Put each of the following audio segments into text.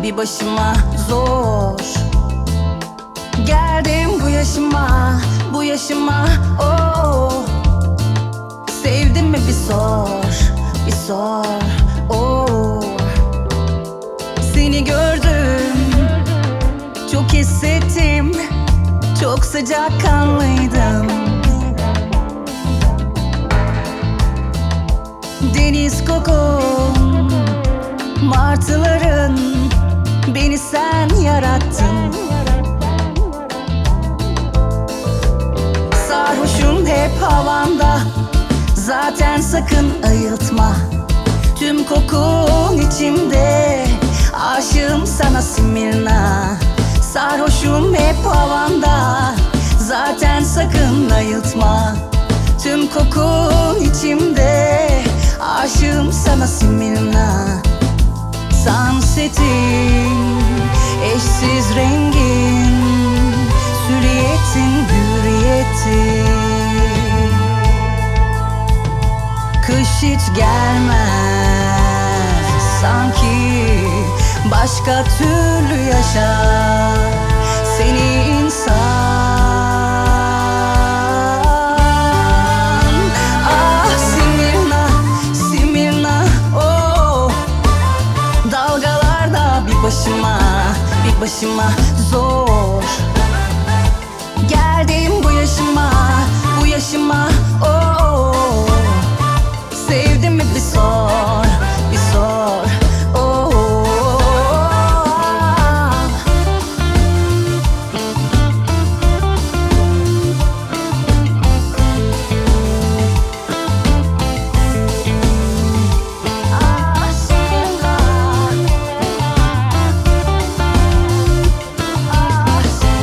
bir başıma zor. Geldim bu yaşıma oh. Sevdin mi bir sor oh. Seni gördüm, çok hissettim, çok sıcakkanlıydın. Deniz kokun, martıların, beni sen yarattın. Sarhoşum hep havanda, zaten sakın ayıltma. Tüm kokun içimde, aşığım sana Simirna. Sarhoşum hep havanda, zaten sakın ayıltma. Tüm kokun içimde, aşığım sana Simirna. Sunset'in, eşsiz rengin, sülliyetin, hürriyetin. Kış hiç gelmez, sanki başka türlü yaşar seni insan. Ah Simirna, Simirna oh. Dalgalarda bir başıma zor. Geldim bu yaşıma oh. Sevdin mi bir sor oh. Ah Simirna, ah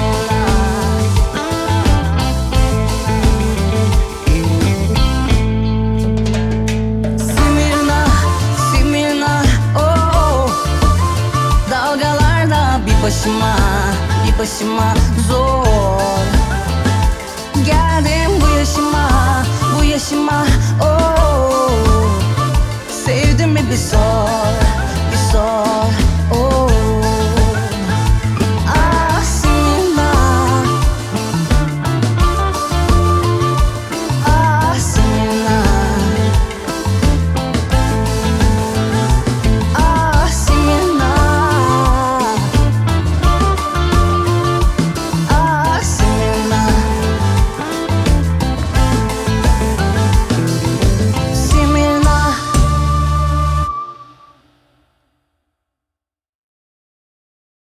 Simirna, Simirna oh. Dalgalarda bir başıma zor. Geldim bu yaşıma oh. Sevdin mi bir sor